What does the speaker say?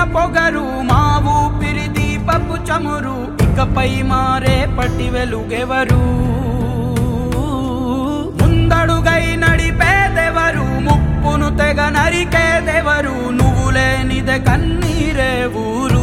పొగరు మా ఊపిరి దీపపు చమురు ఇకపై మారే పట్టి వెలుగెవరు ముందడుగై నడిపేదెవరు ముప్పును తెగ నరికేదెవరు నువ్వు లేనిదే కన్నీరే ఊరు